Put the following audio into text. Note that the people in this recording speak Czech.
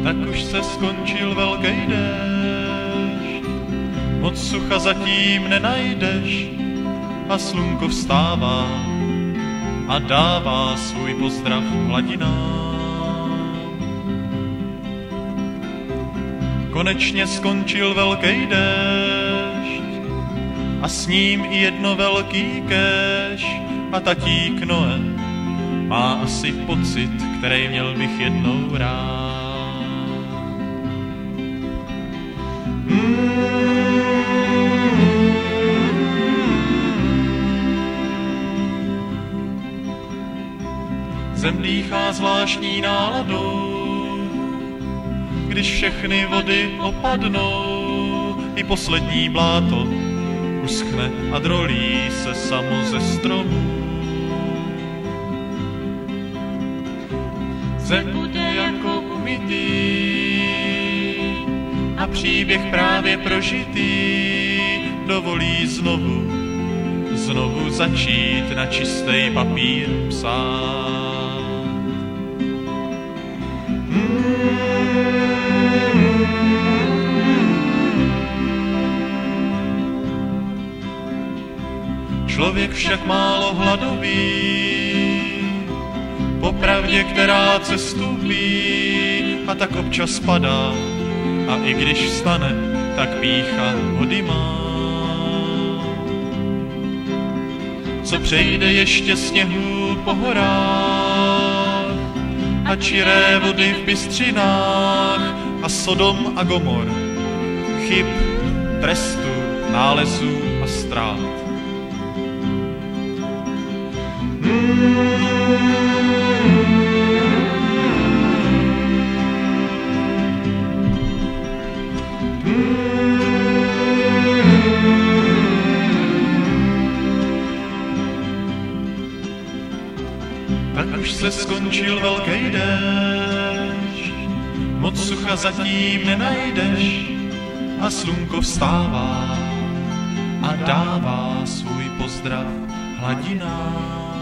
Tak už se skončil velký déšť, moc sucha zatím nenajdeš a slunko vstává a dává svůj pozdrav hladinám. Konečně skončil velký déšť a s ním i jedno velký kéš a tatík Noe má asi pocit, který měl bych jednou rád. Zem dýchá zvláštní náladou, když všechny vody opadnou, i poslední bláto uschne a drolí se samo ze stromů. Zem bude jako umytý a příběh právě prožitý dovolí znovu začít na čistý papír psát. Člověk však málo hladový, po pravdě, která cestu ví, a tak občas padá, a i když vstane, tak pýcha hody má. Co přejde ještě sněhů po horách a čiré vody v bystřinách a Sodom a Gomor, chyb, trestu, nálezů a ztrát. Tak už se skončil velký déšť, moc sucha zatím nenajdeš a slunko vstává a dává svůj pozdrav hladinám.